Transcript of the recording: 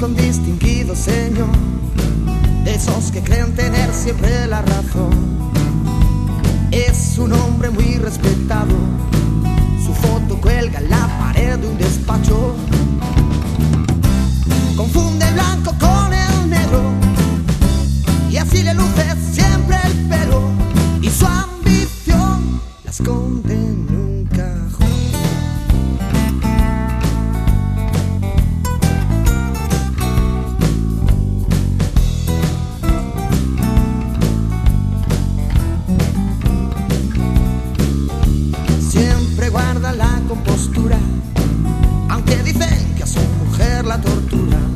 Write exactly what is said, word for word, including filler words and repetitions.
un distinguido señor, de esos que creen tener siempre la razón. Es un hombre muy respetado, su foto cuelga en la pared de un despacho. Confunde el blanco con el negro y así le luce siempre el pelo, y su ambición la esconde en un cajón. Siempre guarda la compostura, aunque dicen que a su mujer la tortura.